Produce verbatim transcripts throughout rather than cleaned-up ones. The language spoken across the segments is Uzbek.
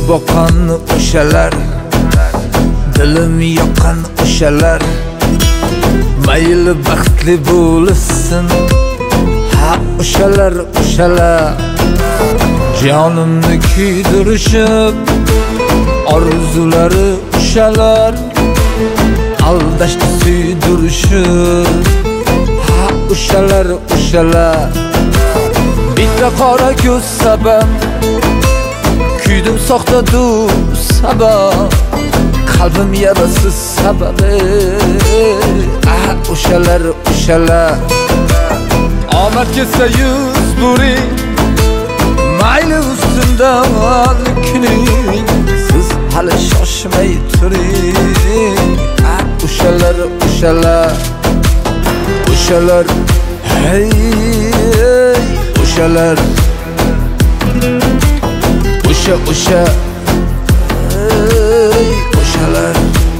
boqqan o'shalar, dilim yoqqan o'shalar, mayli baxtli bo'lsin. Ha o'shalar, o'shalar jonimni kuydirishib, orzulari o'shalar, aldashni suydirishib. Ha o'shalar, o'shalar bitta qora ko'z sabab, kuydim soxta do'st sabab, qalbim yarasi sababi. Ah o'shalar, o'shalar omad kelsa yuz buring, mayli ustimdan kuling, siz hali shoshmay turing. Ah o'shalar, o'shalar o'shalar hey o'shalar o'sha o'sha hey o'shalar.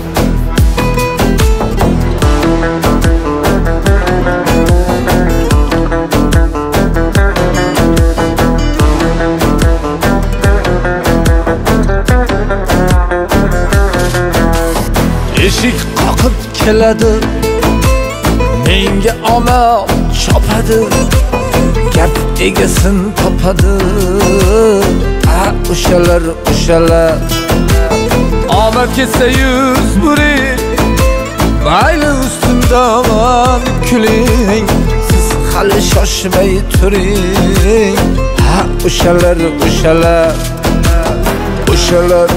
Eshik qoqib keladi, menga omad chopadi, gap egasin topadi. Ah o'shalar, o'shalar omad kelsa yuz buring, mayli ustimdan kuling, siz hali shoshmay turing. Ha o'shalar, o'shalar o'shalar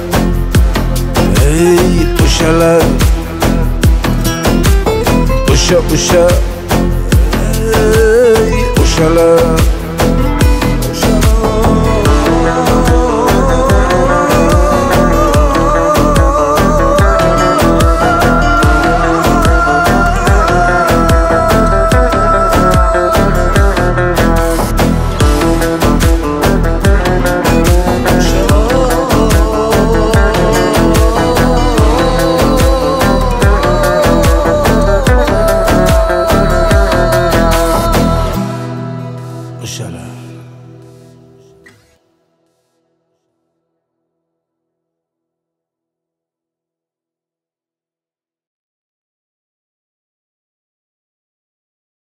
hey o'shalar o'sha o'sha hey o'shalar. O'shalar